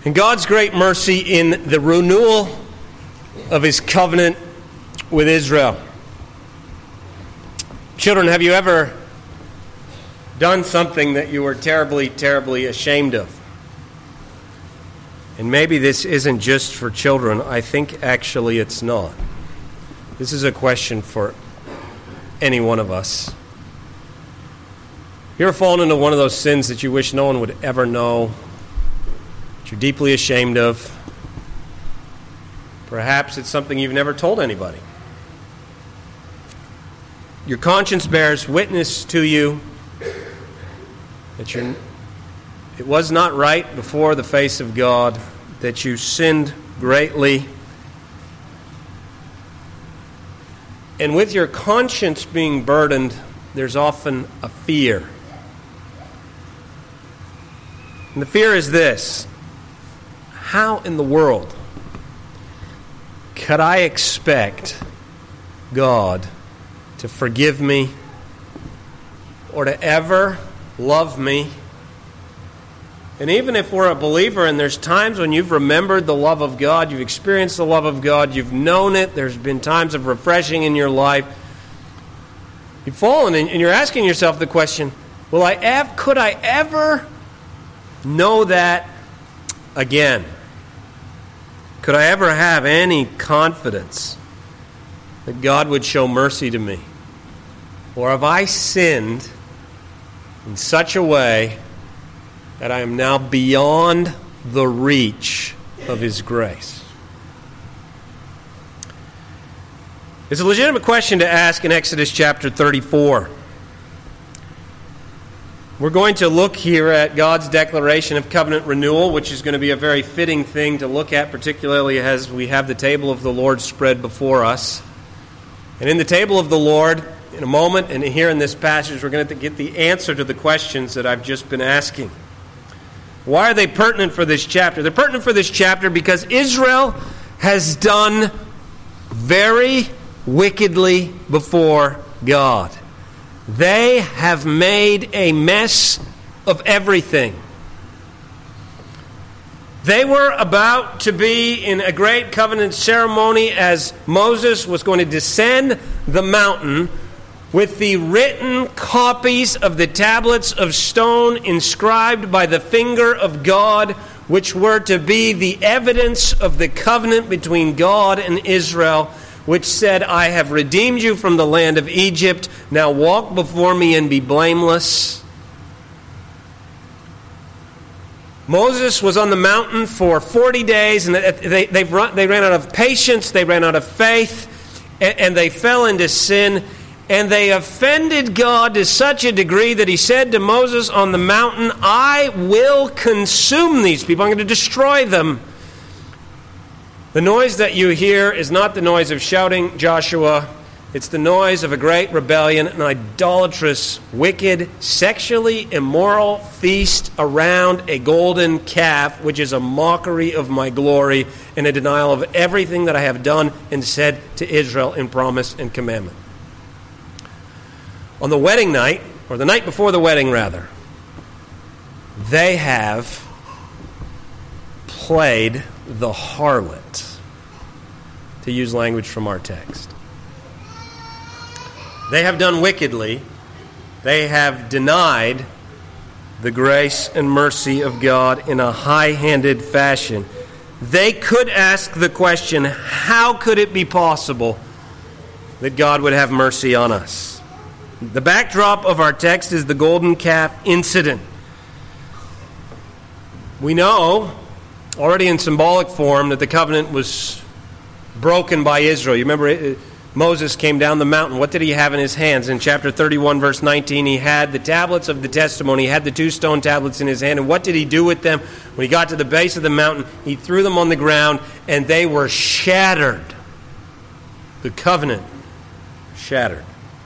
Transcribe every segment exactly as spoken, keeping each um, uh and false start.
And God's great mercy in the renewal of His covenant with Israel. Children, have you ever done something that you were terribly, terribly ashamed of? And maybe this isn't just for children. I think actually it's not. This is a question for any one of us. You ever fallen into one of those sins that you wish no one would ever know, that you're deeply ashamed of? Perhaps it's something you've never told anybody. Your conscience bears witness to you that you're, it was not right before the face of God, that you sinned greatly. And with your conscience being burdened, there's often a fear. And the fear is this: how in the world could I expect God to forgive me or to ever love me? And even if we're a believer and there's times when you've remembered the love of God, you've experienced the love of God, you've known it, there's been times of refreshing in your life, you've fallen and you're asking yourself the question, will I ever, could I ever know that again? Could I ever have any confidence that God would show mercy to me? Or have I sinned in such a way that I am now beyond the reach of His grace? It's a legitimate question to ask in Exodus chapter thirty-four. We're going to look here at God's declaration of covenant renewal, which is going to be a very fitting thing to look at, particularly as we have the table of the Lord spread before us. And in the table of the Lord, in a moment, and here in this passage, we're going to get the answer to the questions that I've just been asking. Why are they pertinent for this chapter? They're pertinent for this chapter because Israel has done very wickedly before God. They have made a mess of everything. They were about to be in a great covenant ceremony as Moses was going to descend the mountain with the written copies of the tablets of stone inscribed by the finger of God, which were to be the evidence of the covenant between God and Israel, which said, I have redeemed you from the land of Egypt. Now walk before me and be blameless. Moses was on the mountain for forty days, and they, they've run, they ran out of patience, they ran out of faith, and, and they fell into sin. And they offended God to such a degree that He said to Moses on the mountain, I will consume these people. I'm going to destroy them. The noise that you hear is not the noise of shouting, Joshua. It's the noise of a great rebellion, an idolatrous, wicked, sexually immoral feast around a golden calf, which is a mockery of my glory and a denial of everything that I have done and said to Israel in promise and commandment. On the wedding night, or the night before the wedding rather, they have played the harlot, to use language from our text. They have done wickedly. They have denied the grace and mercy of God in a high-handed fashion. They could ask the question, how could it be possible that God would have mercy on us? The backdrop of our text is the golden calf incident. We know, already in symbolic form, that the covenant was broken by Israel. You remember Moses came down the mountain. What did he have in his hands? In chapter thirty-one, verse nineteen, he had the tablets of the testimony. He had the two stone tablets in his hand. And what did he do with them? When he got to the base of the mountain, he threw them on the ground, and they were shattered. The covenant shattered.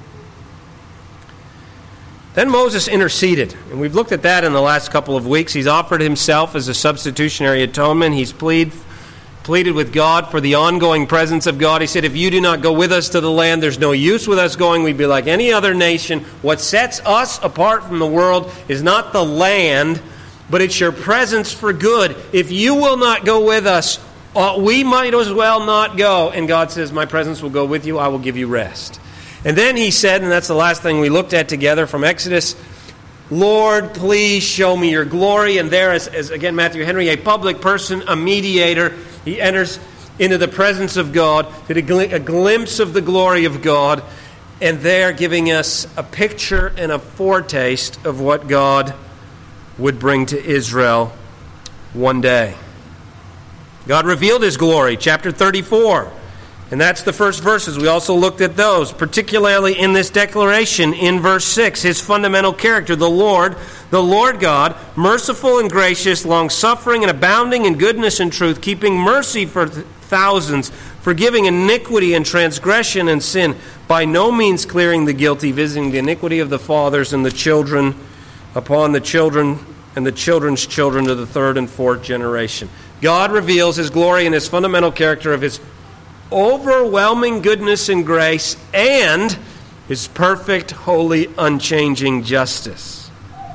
Then Moses interceded, and we've looked at that in the last couple of weeks. He's offered himself as a substitutionary atonement. He's plead, pleaded with God for the ongoing presence of God. He said, if you do not go with us to the land, there's no use with us going. We'd be like any other nation. What sets us apart from the world is not the land, but it's your presence for good. If you will not go with us, uh, we might as well not go. And God says, my presence will go with you. I will give you rest. And then he said, and that's the last thing we looked at together from Exodus, Lord, please show me your glory. And there, as, as again, Matthew Henry, a public person, a mediator, he enters into the presence of God, to a, gl- a glimpse of the glory of God, and there giving us a picture and a foretaste of what God would bring to Israel one day. God revealed his glory, chapter thirty-four. And that's the first verses. We also looked at those, particularly in this declaration in verse six, his fundamental character, the Lord, the Lord God, merciful and gracious, long-suffering and abounding in goodness and truth, keeping mercy for th- thousands, forgiving iniquity and transgression and sin, by no means clearing the guilty, visiting the iniquity of the fathers and the children upon the children and the children's children to the third and fourth generation. God reveals his glory and his fundamental character of his overwhelming goodness and grace and his perfect, holy, unchanging justice.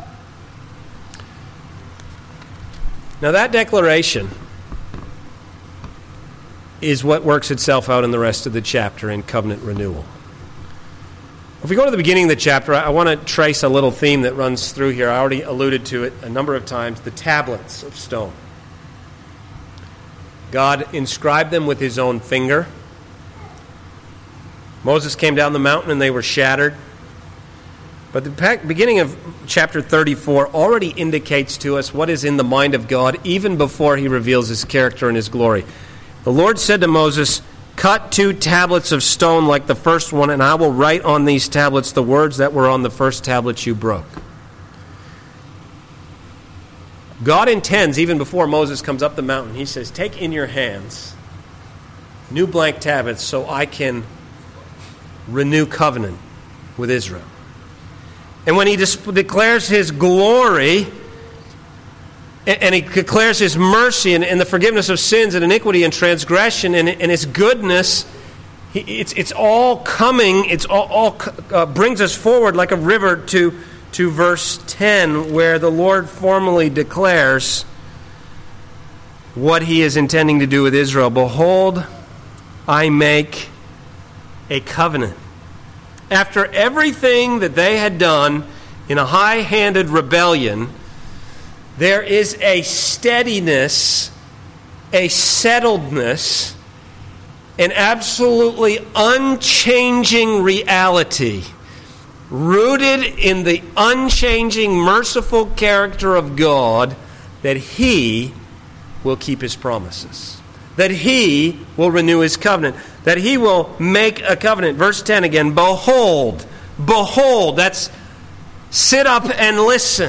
Now that declaration is what works itself out in the rest of the chapter in covenant renewal. If we go to the beginning of the chapter, I want to trace a little theme that runs through here. I already alluded to it a number of times, the tablets of stone. God inscribed them with his own finger. Moses came down the mountain and they were shattered. But the beginning of chapter thirty-four already indicates to us what is in the mind of God even before he reveals his character and his glory. The Lord said to Moses, cut two tablets of stone like the first one, and I will write on these tablets the words that were on the first tablets you broke. God intends, even before Moses comes up the mountain, he says, take in your hands new blank tablets so I can renew covenant with Israel. And when he dis- declares his glory, and, and he declares his mercy and, and the forgiveness of sins and iniquity and transgression and, and his goodness, he, it's, it's all coming, it's all, all uh, brings us forward like a river to to verse ten, where the Lord formally declares what he is intending to do with Israel. Behold, I make a covenant. After everything that they had done in a high-handed rebellion, there is a steadiness, a settledness, an absolutely unchanging reality rooted in the unchanging, merciful character of God, that he will keep his promises, that he will renew his covenant, that he will make a covenant. Verse ten again, behold, behold, that's sit up and listen.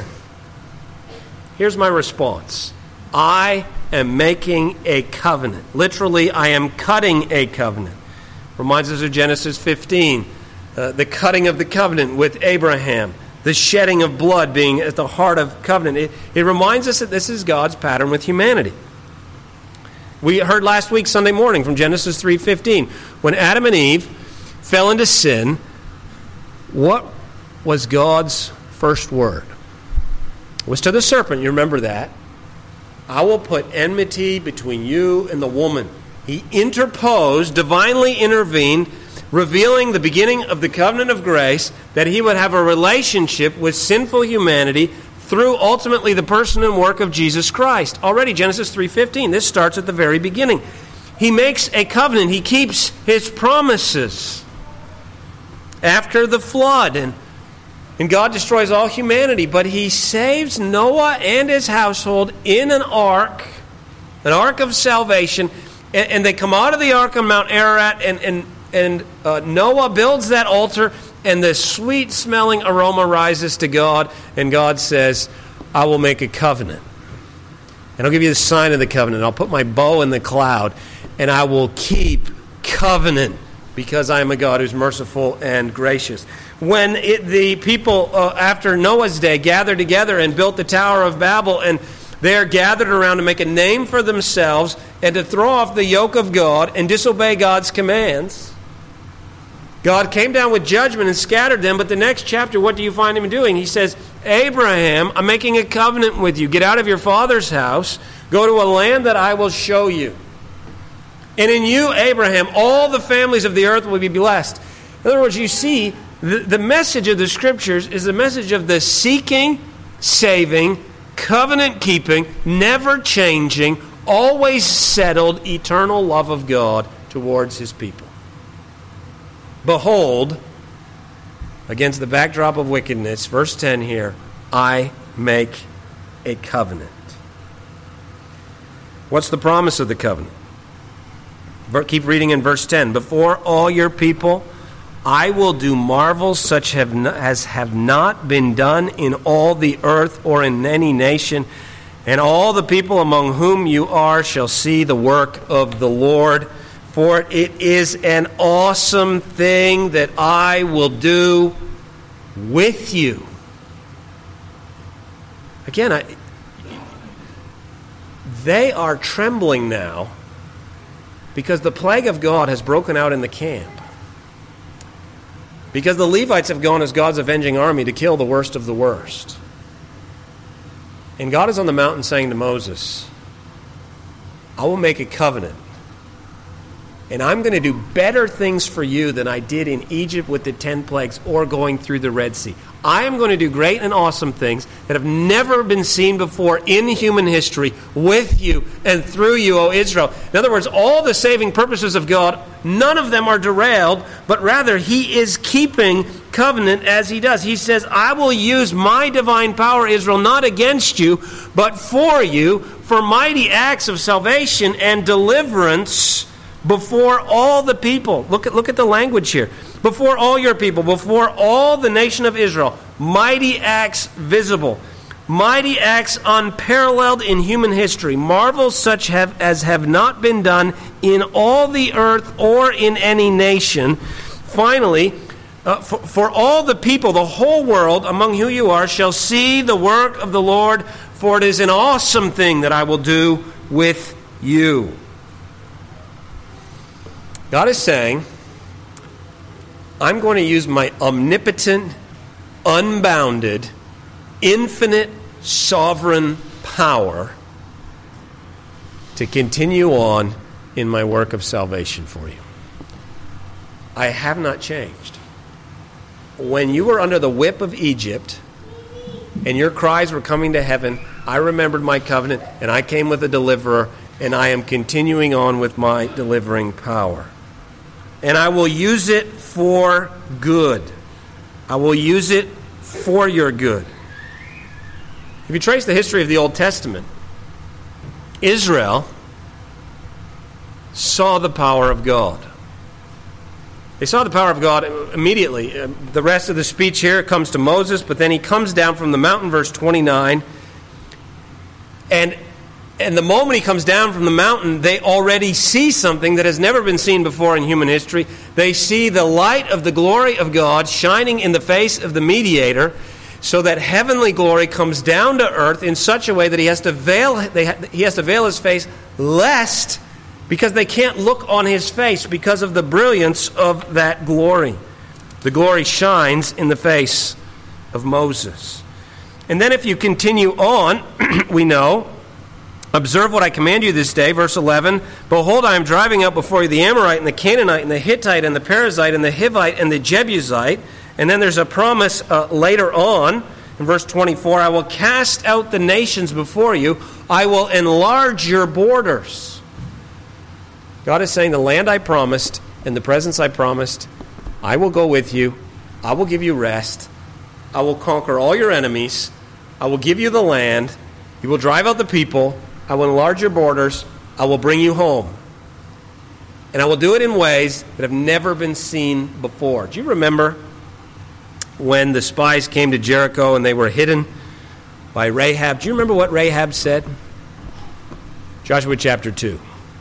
Here's my response. I am making a covenant. Literally, I am cutting a covenant. Reminds us of Genesis fifteen. Uh, the cutting of the covenant with Abraham, the shedding of blood being at the heart of covenant. It, it reminds us that this is God's pattern with humanity. We heard last week, Sunday morning, from Genesis three fifteen. When Adam and Eve fell into sin, what was God's first word? It was to the serpent. You remember that. I will put enmity between you and the woman. He interposed, divinely intervened, revealing the beginning of the covenant of grace, that he would have a relationship with sinful humanity through ultimately the person and work of Jesus Christ. Already, Genesis three fifteen, this starts at the very beginning. He makes a covenant. He keeps his promises. After the flood, and, and God destroys all humanity, but he saves Noah and his household in an ark, an ark of salvation, and, and they come out of the ark on Mount Ararat, and, and And uh, Noah builds that altar, and the sweet-smelling aroma rises to God, and God says, I will make a covenant. And I'll give you the sign of the covenant. I'll put my bow in the cloud, and I will keep covenant, because I am a God who's merciful and gracious. When it, the people, uh, after Noah's day, gathered together and built the Tower of Babel, and they are gathered around to make a name for themselves and to throw off the yoke of God and disobey God's commands, God came down with judgment and scattered them, but the next chapter, what do you find him doing? He says, Abraham, I'm making a covenant with you. Get out of your father's house. Go to a land that I will show you. And in you, Abraham, all the families of the earth will be blessed. In other words, you see, the, the message of the Scriptures is the message of the seeking, saving, covenant-keeping, never-changing, always settled, eternal love of God towards His people. Behold, against the backdrop of wickedness, verse ten here, I make a covenant. What's the promise of the covenant? Keep reading in verse ten. Before all your people, I will do marvels such have not, as have not been done in all the earth or in any nation, and all the people among whom you are shall see the work of the Lord. For it is an awesome thing that I will do with you. Again, I, they are trembling now because the plague of God has broken out in the camp. Because the Levites have gone as God's avenging army to kill the worst of the worst. And God is on the mountain saying to Moses, I will make a covenant. And I'm going to do better things for you than I did in Egypt with the ten plagues or going through the Red Sea. I am going to do great and awesome things that have never been seen before in human history with you and through you, O Israel. In other words, all the saving purposes of God, none of them are derailed, but rather He is keeping covenant as He does. He says, I will use my divine power, Israel, not against you, but for you, for mighty acts of salvation and deliverance before all the people. Look at, look at the language here. Before all your people, before all the nation of Israel, mighty acts visible, mighty acts unparalleled in human history, marvels such have, as have not been done in all the earth or in any nation. Finally, uh, for, for all the people, the whole world among who you are, shall see the work of the Lord, for it is an awesome thing that I will do with you. God is saying, I'm going to use my omnipotent, unbounded, infinite, sovereign power to continue on in my work of salvation for you. I have not changed. When you were under the whip of Egypt and your cries were coming to heaven, I remembered my covenant and I came with a deliverer, and I am continuing on with my delivering power. And I will use it for good. I will use it for your good. If you trace the history of the Old Testament, Israel saw the power of God. They saw the power of God immediately. The rest of the speech here comes to Moses, but then he comes down from the mountain, verse twenty-nine. And And the moment he comes down from the mountain, they already see something that has never been seen before in human history. They see the light of the glory of God shining in the face of the mediator, so that heavenly glory comes down to earth in such a way that he has to veil, they, he has to veil his face, lest, because they can't look on his face because of the brilliance of that glory. The glory shines in the face of Moses. And then if you continue on, we know, observe what I command you this day, verse eleven. Behold, I am driving out before you the Amorite and the Canaanite and the Hittite and the Perizzite and the Hivite and the Jebusite. And then there's a promise uh, later on in verse twenty-four. I will cast out the nations before you. I will enlarge your borders. God is saying the land I promised and the presence I promised, I will go with you. I will give you rest. I will conquer all your enemies. I will give you the land. You will drive out the people. I will enlarge your borders. I will bring you home. And I will do it in ways that have never been seen before. Do you remember when the spies came to Jericho and they were hidden by Rahab? Do you remember what Rahab said? Joshua chapter two.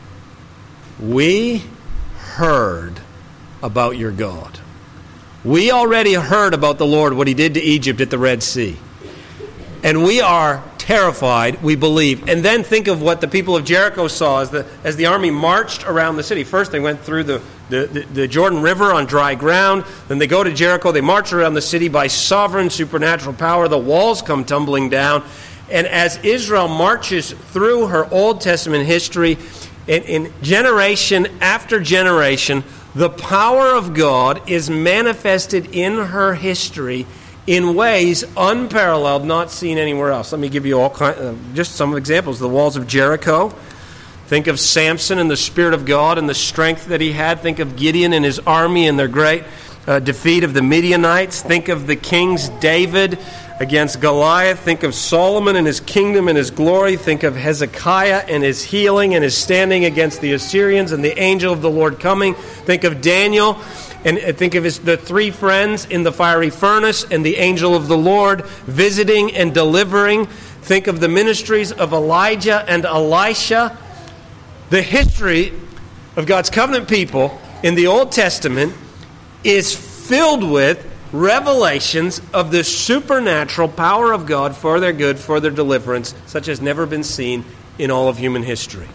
We heard about your God. We already heard about the Lord, what he did to Egypt at the Red Sea. And we are terrified, we believe. And then think of what the people of Jericho saw as the as the army marched around the city. First, they went through the, the, the, the Jordan River on dry ground. Then they go to Jericho. They march around the city by sovereign supernatural power. The walls come tumbling down. And as Israel marches through her Old Testament history, in, in generation after generation, the power of God is manifested in her history in ways unparalleled, not seen anywhere else. Let me give you all kind, uh, just some examples. The walls of Jericho. Think of Samson and the Spirit of God and the strength that he had. Think of Gideon and his army and their great uh, defeat of the Midianites. Think of the kings David against Goliath. Think of Solomon and his kingdom and his glory. Think of Hezekiah and his healing and his standing against the Assyrians and the angel of the Lord coming. Think of Daniel. And think of his, the three friends in the fiery furnace and the angel of the Lord visiting and delivering. Think of the ministries of Elijah and Elisha. The history of God's covenant people in the Old Testament is filled with revelations of the supernatural power of God for their good, for their deliverance, such as never been seen in all of human history.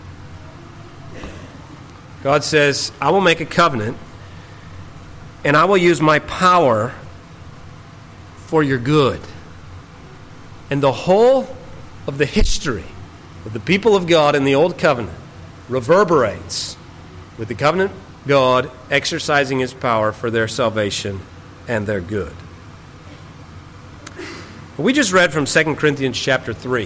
God says, I will make a covenant, and I will use my power for your good. And the whole of the history of the people of God in the Old Covenant reverberates with the covenant God exercising his power for their salvation and their good. We just read from Second Corinthians chapter three.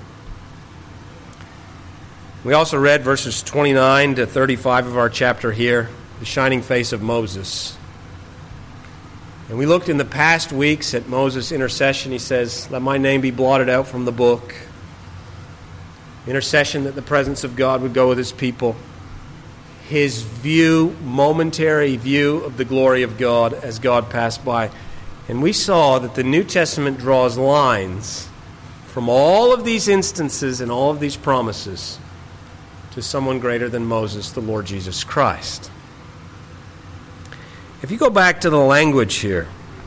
We also read verses twenty-nine to thirty-five of our chapter here, the shining face of Moses. And we looked in the past weeks at Moses' intercession. He says, let my name be blotted out from the book. Intercession that the presence of God would go with his people. His view, momentary view of the glory of God as God passed by. And we saw that the New Testament draws lines from all of these instances and all of these promises to someone greater than Moses, the Lord Jesus Christ. If you go back to the language here,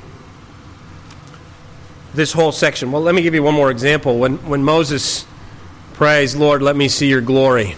this whole section, well, let me give you one more example. When, when Moses prays, Lord, let me see your glory.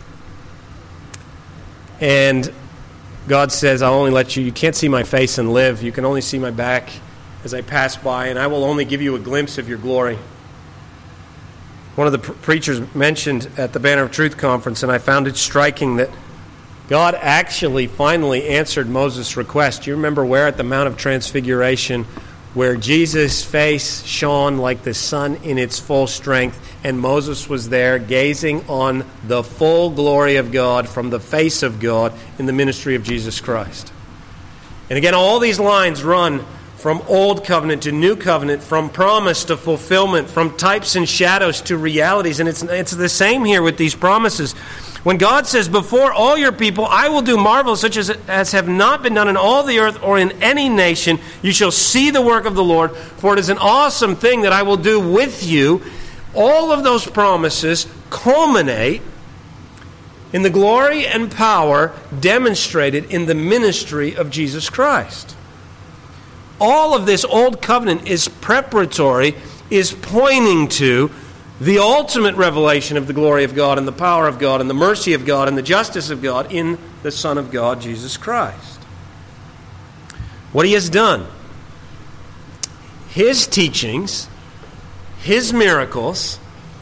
And God says, I'll only let you, you can't see my face and live. You can only see my back as I pass by, and I will only give you a glimpse of your glory. One of the pre- preachers mentioned at the Banner of Truth conference, and I found it striking that God actually finally answered Moses' request. You remember where? At the Mount of Transfiguration, where Jesus' face shone like the sun in its full strength, and Moses was there gazing on the full glory of God from the face of God in the ministry of Jesus Christ. And again, all these lines run from Old Covenant to New Covenant, from promise to fulfillment, from types and shadows to realities. And it's, it's the same here with these promises. When God says, before all your people, I will do marvels such as, as have not been done in all the earth or in any nation. You shall see the work of the Lord, for it is an awesome thing that I will do with you. All of those promises culminate in the glory and power demonstrated in the ministry of Jesus Christ. All of this Old Covenant is preparatory, is pointing to the ultimate revelation of the glory of God and the power of God and the mercy of God and the justice of God in the Son of God, Jesus Christ. What he has done, his teachings, his miracles,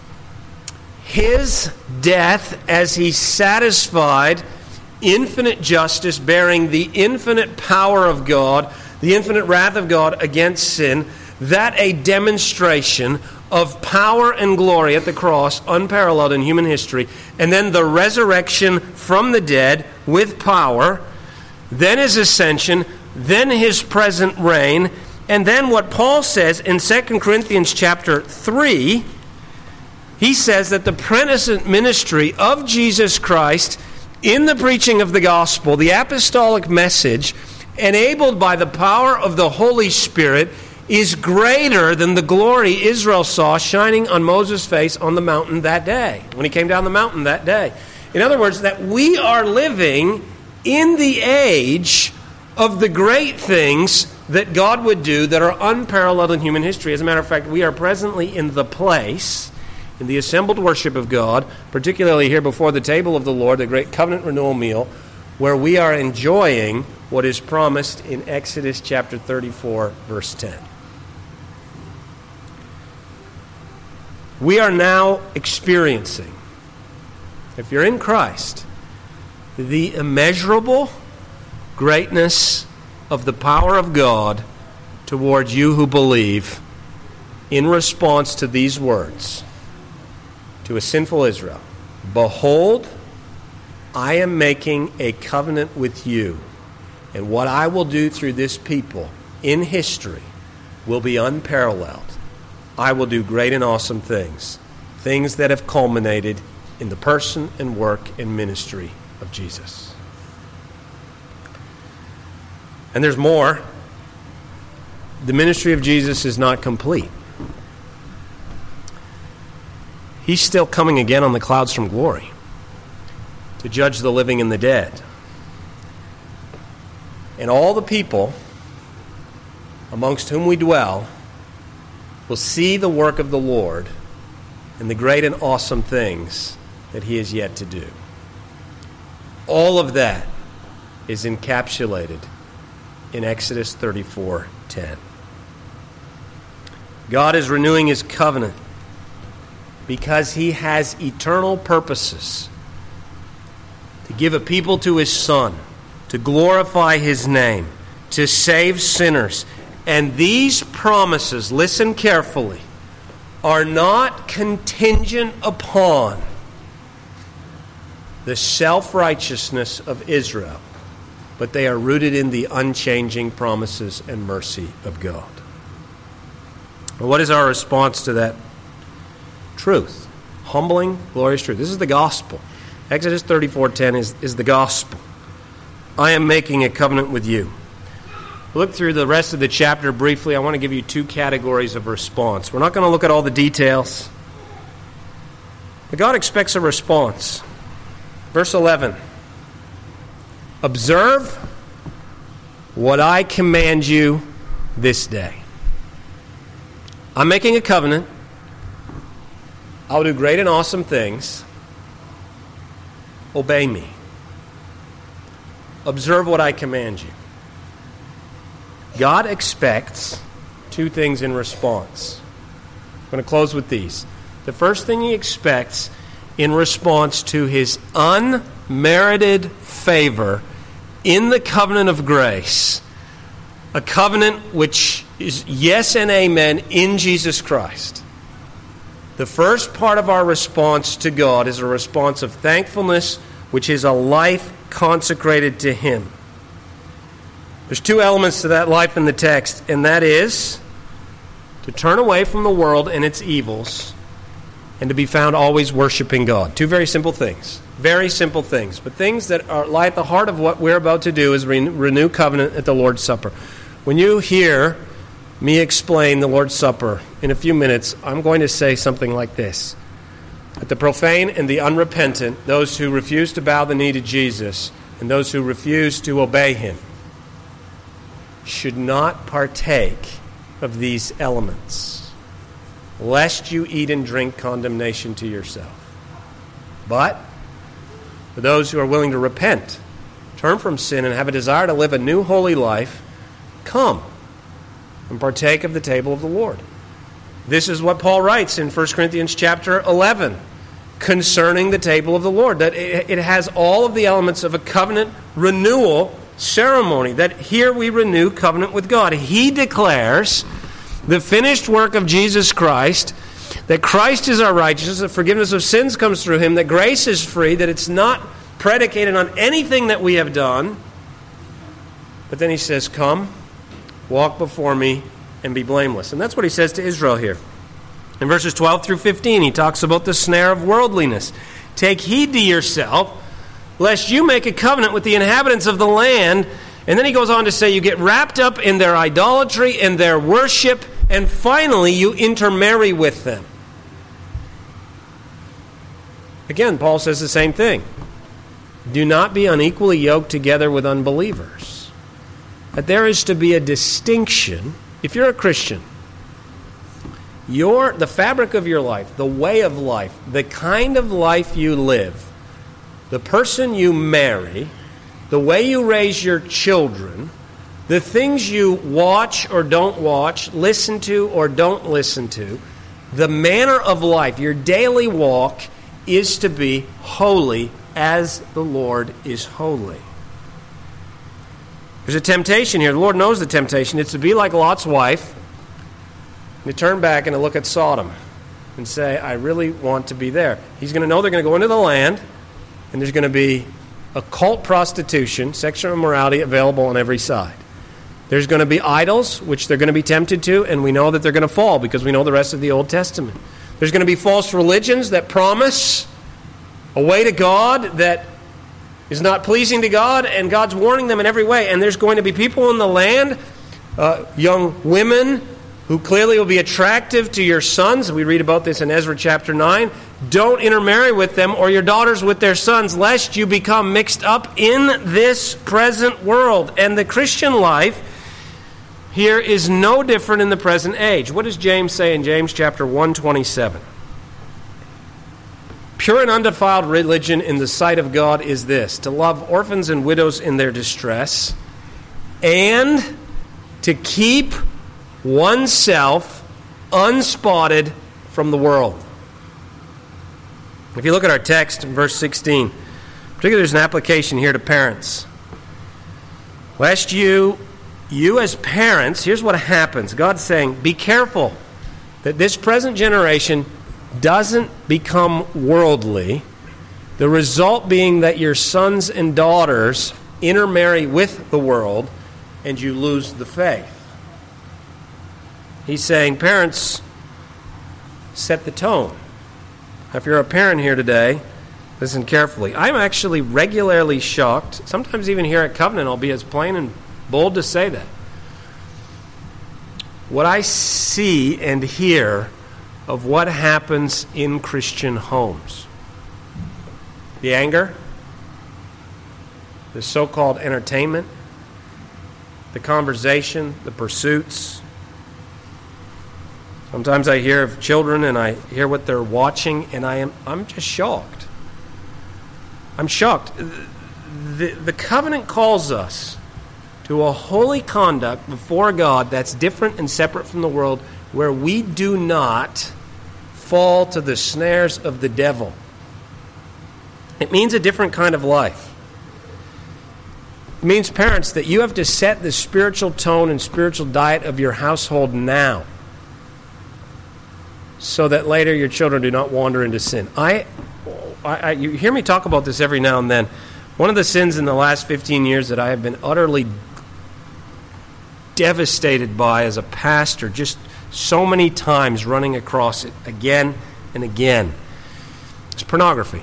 his death as he satisfied infinite justice, bearing the infinite power of God, the infinite wrath of God against sin, that a demonstration of power and glory at the cross, unparalleled in human history, and then the resurrection from the dead with power, then his ascension, then his present reign, and then what Paul says in Second Corinthians chapter three, he says that the present ministry of Jesus Christ in the preaching of the gospel, the apostolic message, enabled by the power of the Holy Spirit, is greater than the glory Israel saw shining on Moses' face on the mountain that day, when he came down the mountain that day. In other words, that we are living in the age of the great things that God would do that are unparalleled in human history. As a matter of fact, we are presently in the place, in the assembled worship of God, particularly here before the table of the Lord, the great covenant renewal meal, where we are enjoying what is promised in Exodus chapter thirty-four, verse ten. We are now experiencing, if you're in Christ, the immeasurable greatness of the power of God towards you who believe in response to these words to a sinful Israel. Behold, I am making a covenant with you, and what I will do through this people in history will be unparalleled. I will do great and awesome things, things that have culminated in the person and work and ministry of Jesus. And there's more. The ministry of Jesus is not complete. He's still coming again on the clouds from glory to judge the living and the dead. And all the people amongst whom we dwell will see the work of the Lord and the great and awesome things that he is yet to do. All of that is encapsulated in Exodus thirty-four ten. God is renewing his covenant because he has eternal purposes to give a people to his Son, to glorify his name, to save sinners. And these promises, listen carefully, are not contingent upon the self-righteousness of Israel, but they are rooted in the unchanging promises and mercy of God. And what is our response to that truth? Humbling, glorious truth. This is the gospel. Exodus thirty-four ten is, is the gospel. I am making a covenant with you. Look through the rest of the chapter briefly. I want to give you two categories of response. We're not going to look at all the details. But God expects a response. Verse eleven. Observe what I command you this day. I'm making a covenant. I'll do great and awesome things. Obey me. Observe what I command you. God expects two things in response. I'm going to close with these. The first thing he expects in response to his unmerited favor in the covenant of grace, a covenant which is yes and amen in Jesus Christ. The first part of our response to God is a response of thankfulness, which is a life consecrated to him. There's two elements to that life in the text, and that is to turn away from the world and its evils and to be found always worshiping God. Two very simple things. Very simple things, but things that are lie at the heart of what we're about to do is re- renew covenant at the Lord's Supper. When you hear me explain the Lord's Supper in a few minutes, I'm going to say something like this. That the profane and the unrepentant, those who refuse to bow the knee to Jesus and those who refuse to obey him, should not partake of these elements, lest you eat and drink condemnation to yourself. But for those who are willing to repent, turn from sin, and have a desire to live a new holy life, come and partake of the table of the Lord. This is what Paul writes in First Corinthians chapter eleven concerning the table of the Lord, that it has all of the elements of a covenant renewal ceremony, that here we renew covenant with God. He declares the finished work of Jesus Christ, that Christ is our righteousness, that forgiveness of sins comes through him, that grace is free, that it's not predicated on anything that we have done. But then he says, come, walk before me, and be blameless. And that's what he says to Israel here. In verses twelve through fifteen, he talks about the snare of worldliness. Take heed to yourself, lest you make a covenant with the inhabitants of the land. And then he goes on to say you get wrapped up in their idolatry and their worship, and finally you intermarry with them. Again, Paul says the same thing. Do not be unequally yoked together with unbelievers. That there is to be a distinction, if you're a Christian, Your, the fabric of your life, the way of life, the kind of life you live, the person you marry, the way you raise your children, the things you watch or don't watch, listen to or don't listen to, the manner of life, your daily walk is to be holy as the Lord is holy. There's a temptation here. The Lord knows the temptation. It's to be like Lot's wife, and to turn back and to look at Sodom and say, I really want to be there. He's going to know they're going to go into the land, and there's going to be occult prostitution, sexual immorality available on every side. There's going to be idols, which they're going to be tempted to, and we know that they're going to fall because we know the rest of the Old Testament. There's going to be false religions that promise a way to God that is not pleasing to God, and God's warning them in every way. And there's going to be people in the land, uh, young women, who clearly will be attractive to your sons. We read about this in Ezra chapter nine. Don't intermarry with them, or your daughters with their sons, lest you become mixed up in this present world. And the Christian life here is no different in the present age. What does James say in James chapter one twenty-seven? Pure and undefiled religion in the sight of God is this, to love orphans and widows in their distress, and to keep oneself unspotted from the world. If you look at our text in verse sixteen, particularly there's an application here to parents. Lest you, you as parents, here's what happens. God's saying, be careful that this present generation doesn't become worldly, the result being that your sons and daughters intermarry with the world and you lose the faith. He's saying, parents, set the tone. If you're a parent here today, listen carefully. I'm actually regularly shocked, sometimes even here at Covenant, I'll be as plain and bold to say that. What I see and hear of what happens in Christian homes. The anger, the so-called entertainment, the conversation, the pursuits. Sometimes I hear of children and I hear what they're watching, and I am I'm just shocked. I'm shocked. The, the covenant calls us to a holy conduct before God that's different and separate from the world, where we do not fall to the snares of the devil. It means a different kind of life. It means, parents, that you have to set the spiritual tone and spiritual diet of your household now, so that later your children do not wander into sin. I, I, I you hear me talk about this every now and then. One of the sins in the last fifteen years that I have been utterly devastated by as a pastor, just so many times running across it again and again, is pornography.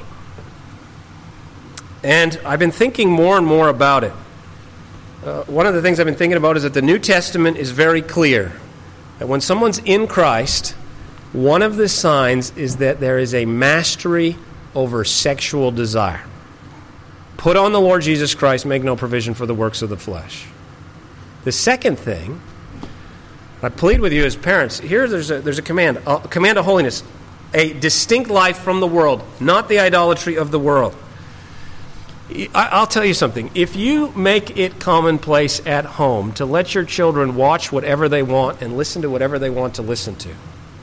And I've been thinking more and more about it. Uh, one of the things I've been thinking about is that the New Testament is very clear that when someone's in Christ, one of the signs is that there is a mastery over sexual desire. Put on the Lord Jesus Christ, make no provision for the works of the flesh. The second thing, I plead with you as parents, here there's a, there's a command, a command of holiness, a distinct life from the world, not the idolatry of the world. I'll tell you something. If you make it commonplace at home to let your children watch whatever they want and listen to whatever they want to listen to,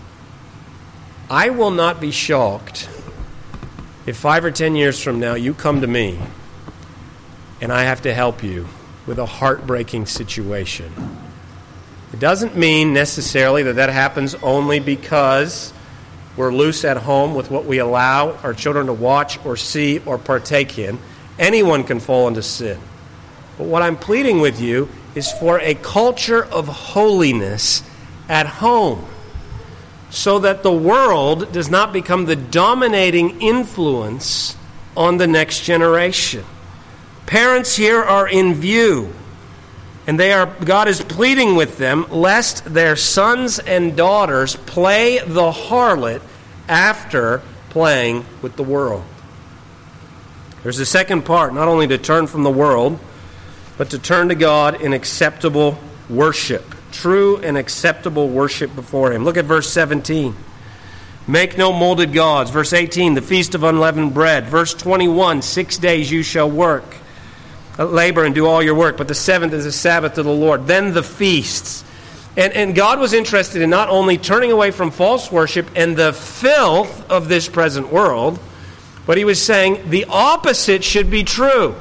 I will not be shocked if five or ten years from now you come to me and I have to help you with a heartbreaking situation. It doesn't mean necessarily that that happens only because we're loose at home with what we allow our children to watch or see or partake in. Anyone can fall into sin. But what I'm pleading with you is for a culture of holiness at home, so that the world does not become the dominating influence on the next generation. Parents here are in view, and they are. God is pleading with them lest their sons and daughters play the harlot after playing with the world. There's a second part, not only to turn from the world, but to turn to God in acceptable worship. true and acceptable worship before him. Look at verse seventeen. Make no molded gods. Verse eighteen, the feast of unleavened bread. Verse twenty-one, six days you shall work, labor and do all your work, but the seventh is a Sabbath to the Lord. Then the feasts. And, and God was interested in not only turning away from false worship and the filth of this present world, but he was saying the opposite should be true.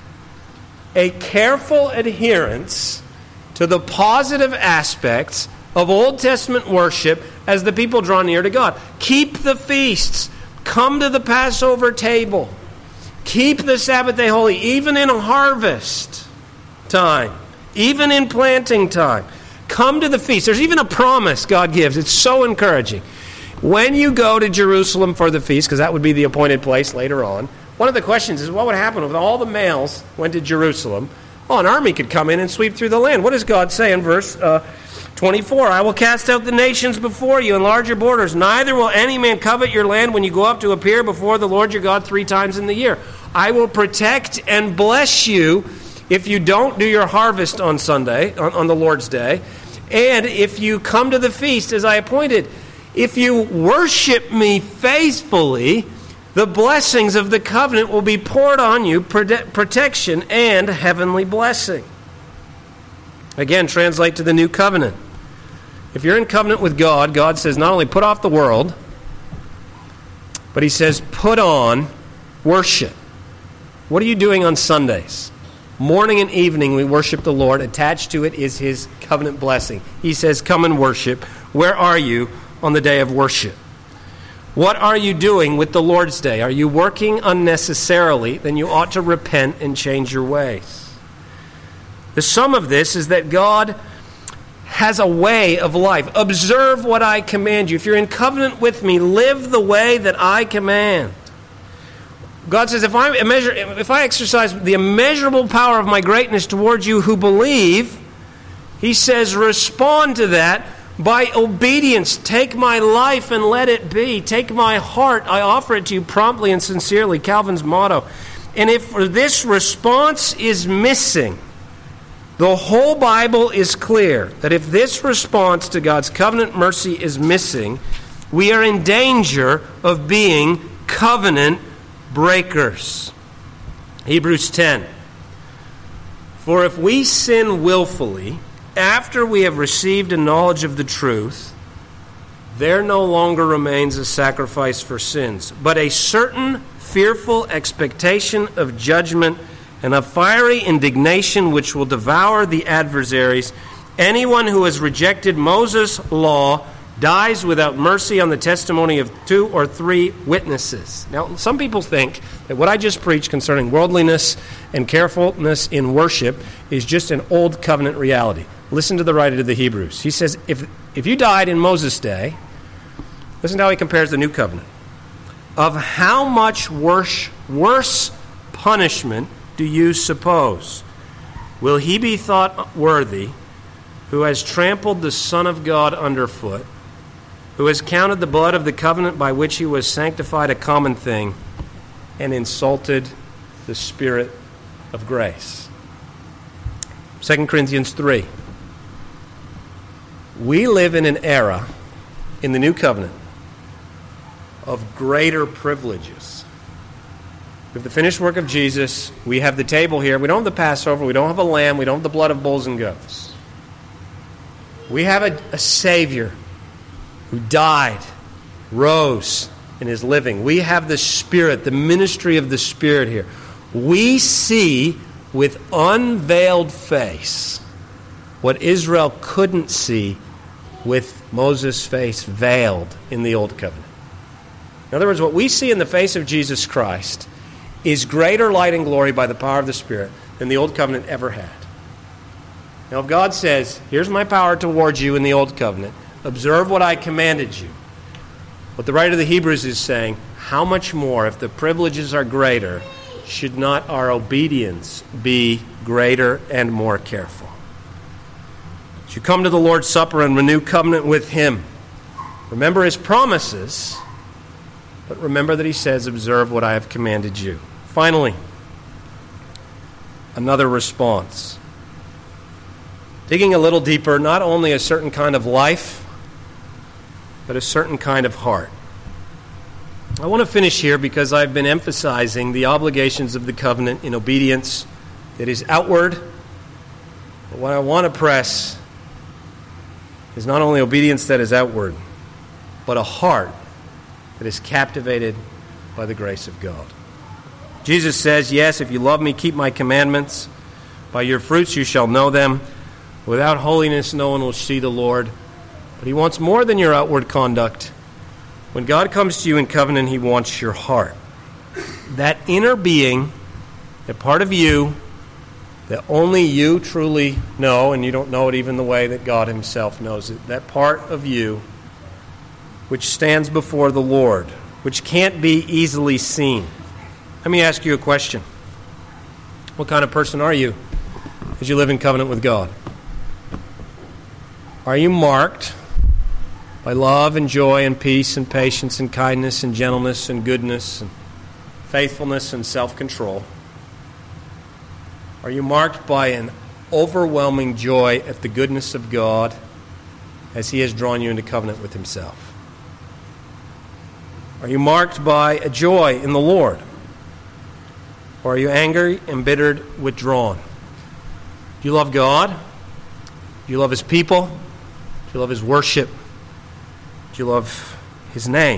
A careful adherence to the positive aspects of Old Testament worship as the people draw near to God. Keep the feasts. Come to the Passover table. Keep the Sabbath day holy, even in harvest time, even in planting time. Come to the feast. There's even a promise God gives. It's so encouraging. When you go to Jerusalem for the feast, because that would be the appointed place later on, one of the questions is, what would happen if all the males went to Jerusalem? Oh, an army could come in and sweep through the land. What does God say in verse uh, twenty-four? I will cast out the nations before you, enlarge your borders. Neither will any man covet your land when you go up to appear before the Lord your God three times in the year. I will protect and bless you if you don't do your harvest on Sunday, on, on the Lord's day, and if you come to the feast as I appointed. If you worship me faithfully, the blessings of the covenant will be poured on you, prote- protection and heavenly blessing. Again, translate to the new covenant. If you're in covenant with God, God says not only put off the world, but he says put on worship. What are you doing on Sundays? Morning and evening we worship the Lord. Attached to it is his covenant blessing. He says, come and worship. Where are you on the day of worship? What are you doing with the Lord's Day? Are you working unnecessarily? Then you ought to repent and change your ways. The sum of this is that God has a way of life. Observe what I command you. If you're in covenant with me, live the way that I command. God says, if I measure, if I exercise the immeasurable power of my greatness towards you who believe, he says, respond to that by obedience. Take my life and let it be. Take my heart. I offer it to you promptly and sincerely. Calvin's motto. And if this response is missing, the whole Bible is clear that if this response to God's covenant mercy is missing, we are in danger of being covenant breakers. Hebrews ten. For if we sin willfully, after we have received a knowledge of the truth, there no longer remains a sacrifice for sins, but a certain fearful expectation of judgment and a fiery indignation which will devour the adversaries. Anyone who has rejected Moses' law dies without mercy on the testimony of two or three witnesses. Now, some people think that what I just preached concerning worldliness and carefulness in worship is just an old covenant reality. Listen to the writer to the Hebrews. He says, if, if you died in Moses' day, listen to how he compares the new covenant. Of how much worse, worse punishment do you suppose? Will he be thought worthy who has trampled the Son of God underfoot, who has counted the blood of the covenant by which he was sanctified a common thing, and insulted the Spirit of grace? Second Corinthians three. We live in an era in the new covenant of greater privileges. We have the finished work of Jesus. We have the table here. We don't have the Passover. We don't have a lamb. We don't have the blood of bulls and goats. We have a, a Savior who died, rose, and is living. We have the Spirit, the ministry of the Spirit here. We see with unveiled face what Israel couldn't see with Moses' face veiled in the Old Covenant. In other words, what we see in the face of Jesus Christ is greater light and glory by the power of the Spirit than the Old Covenant ever had. Now, if God says, here's my power towards you in the Old Covenant, observe what I commanded you, what the writer of the Hebrews is saying, how much more, if the privileges are greater, should not our obedience be greater and more careful? As you come to the Lord's Supper and renew covenant with Him, remember His promises, but remember that He says, observe what I have commanded you. Finally, another response. digging a little deeper, not only a certain kind of life, but a certain kind of heart. I want to finish here because I've been emphasizing the obligations of the covenant in obedience that is outward. But what I want to press is not only obedience that is outward, but a heart that is captivated by the grace of God. Jesus says, yes, if you love me, keep my commandments. By your fruits you shall know them. Without holiness no one will see the Lord. But he wants more than your outward conduct. When God comes to you in covenant, he wants your heart. That inner being, that part of you that only you truly know, and you don't know it even the way that God himself knows it, that part of you which stands before the Lord, which can't be easily seen. Let me ask you a question. What kind of person are you as you live in covenant with God? Are you marked by love and joy and peace and patience and kindness and gentleness and goodness and faithfulness and self-control? Are you marked by an overwhelming joy at the goodness of God as he has drawn you into covenant with himself? Are you marked by a joy in the Lord? Or are you angry, embittered, withdrawn? Do you love God? Do you love his people? Do you love his worship? Do you love his name?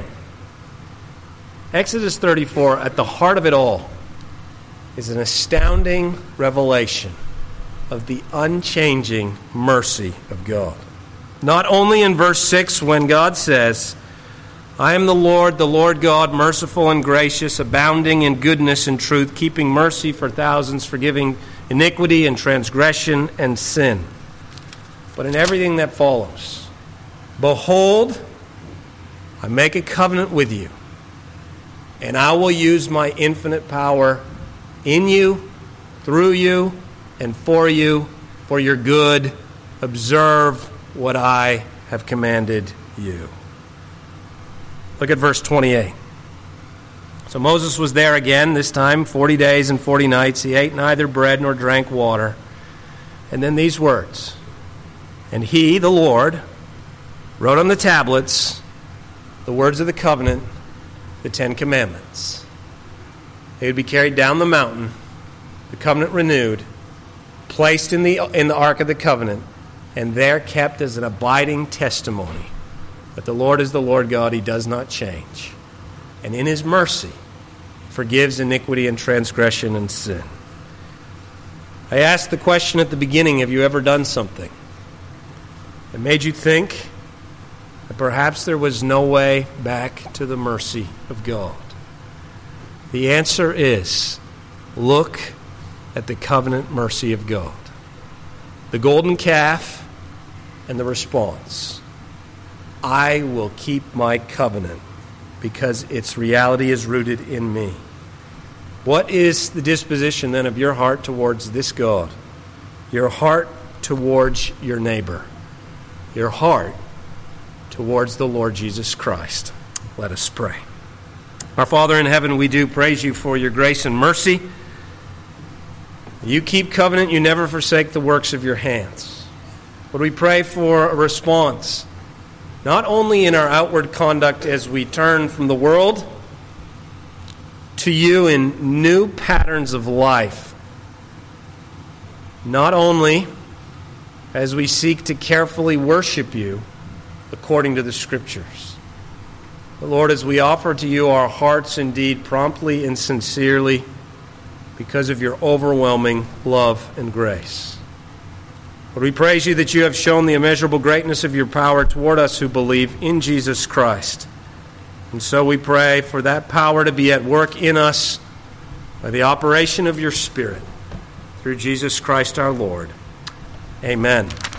Exodus thirty-four, at the heart of it all, is an astounding revelation of the unchanging mercy of God. Not only in verse six when God says, I am the Lord, the Lord God, merciful and gracious, abounding in goodness and truth, keeping mercy for thousands, forgiving iniquity and transgression and sin. But in everything that follows, behold, I make a covenant with you, and I will use my infinite power in you, through you, and for you, for your good. Observe what I have commanded you. Look at verse twenty-eight. So Moses was there again, this time forty days and forty nights. He ate neither bread nor drank water. And then these words, and he, the Lord, wrote on the tablets the words of the covenant, the Ten Commandments. They would be carried down the mountain, the covenant renewed, placed in the in the Ark of the Covenant, and there kept as an abiding testimony that the Lord is the Lord God, he does not change. And in his mercy, forgives iniquity and transgression and sin. I asked the question at the beginning, have you ever done something that made you think that perhaps there was no way back to the mercy of God? The answer is, look at the covenant mercy of God. The golden calf and the response. I will keep my covenant because its reality is rooted in me. What is the disposition then of your heart towards this God? Your heart towards your neighbor. Your heart towards the Lord Jesus Christ. Let us pray. Our Father in heaven, we do praise you for your grace and mercy. You keep covenant, you never forsake the works of your hands. But we pray for a response, not only in our outward conduct as we turn from the world to you in new patterns of life, not only as we seek to carefully worship you according to the Scriptures, but Lord, as we offer to you our hearts indeed promptly and sincerely because of your overwhelming love and grace. Lord, we praise you that you have shown the immeasurable greatness of your power toward us who believe in Jesus Christ. And so we pray for that power to be at work in us by the operation of your Spirit through Jesus Christ our Lord. Amen.